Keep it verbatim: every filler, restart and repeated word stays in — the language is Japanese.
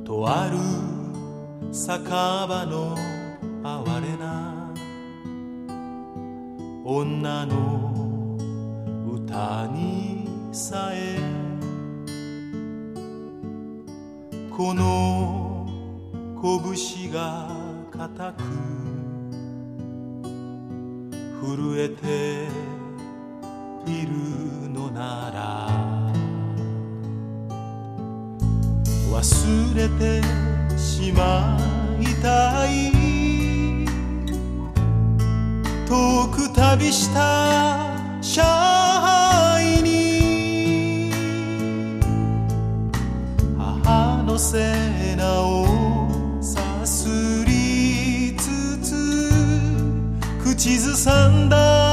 とある酒場の哀れな女の歌にさえこの拳が固く震えているのなら忘れてしまいたい遠く旅した上海に母の背中をさすりつつ口ずさんだ